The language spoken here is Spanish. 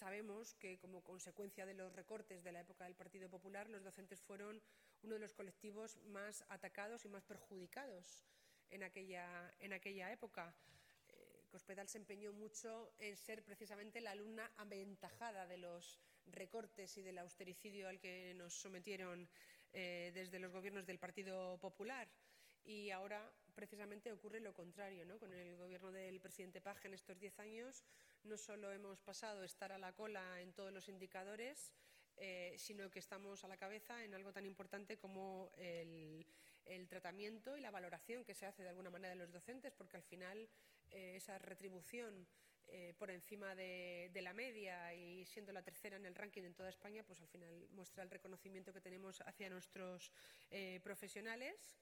sabemos que, como consecuencia de los recortes de la época del Partido Popular, los docentes fueron uno de los colectivos más atacados y más perjudicados en aquella época. Cospedal se empeñó mucho en ser precisamente la alumna aventajada de los recortes y del austericidio al que nos sometieron desde los gobiernos del Partido Popular. Y ahora, precisamente, ocurre lo contrario, ¿no? Con el gobierno del presidente Page en estos 10 años, no solo hemos pasado a estar a la cola en todos los indicadores, sino que estamos a la cabeza en algo tan importante como el tratamiento y la valoración que se hace de alguna manera de los docentes, porque al final esa retribución por encima de la media y siendo la tercera en el ranking en toda España, pues al final muestra el reconocimiento que tenemos hacia nuestros profesionales,